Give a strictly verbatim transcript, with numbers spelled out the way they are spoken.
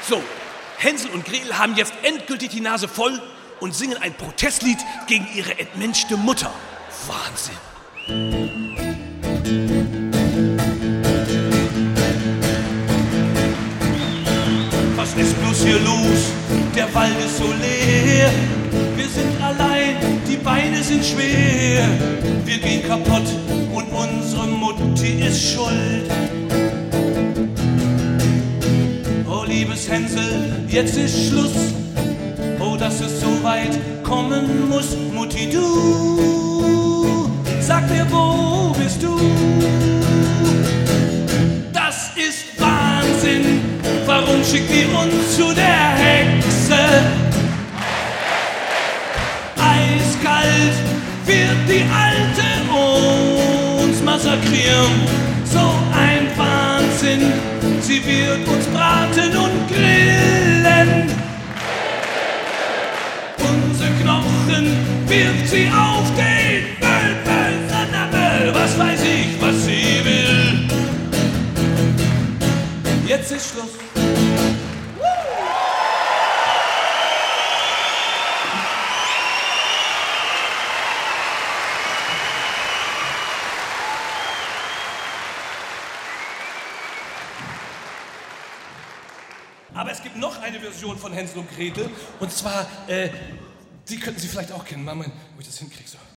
So, Hänsel und Gretel haben jetzt endgültig die Nase voll und singen ein Protestlied gegen ihre entmenschte Mutter. Wahnsinn. Was ist bloß hier los? Der Wald ist so leer. Wir sind allein, die Beine sind schwer. Wir gehen kaputt und unsere Mutti ist schuld. Oh, liebes Hänsel, jetzt ist Schluss. Oh, dass es so weit kommen muss. Mutti, du, sag mir, wo bist du? Das ist Wahnsinn. Warum schickt ihr uns zu der Hexe? Eiskalt wird die Alte uns massakrieren. So ein Wahnsinn. Sie wird uns braten und grillen. Unsere Knochen wirft sie auf den Müll, Müll, Sondermüll. Was weiß ich, was sie will. Jetzt ist Schluss. Aber es gibt noch eine Version von Hänsel und Gretel. Und zwar, äh, die könnten Sie vielleicht auch kennen. Mal, wo ich das hinkriege so.